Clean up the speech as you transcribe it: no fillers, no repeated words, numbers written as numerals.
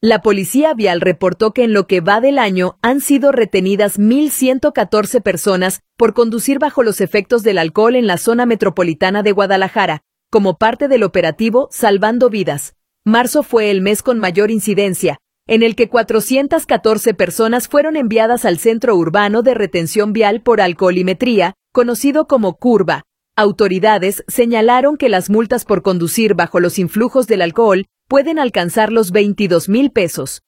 La Policía Vial reportó que en lo que va del año han sido retenidas 1,114 personas por conducir bajo los efectos del alcohol en la zona metropolitana de Guadalajara, como parte del operativo Salvando Vidas. Marzo fue el mes con mayor incidencia, en el que 414 personas fueron enviadas al Centro Urbano de Retención Vial por Alcoholimetría, conocido como CURVA. Autoridades señalaron que las multas por conducir bajo los influjos del alcohol pueden alcanzar los 22,000 pesos.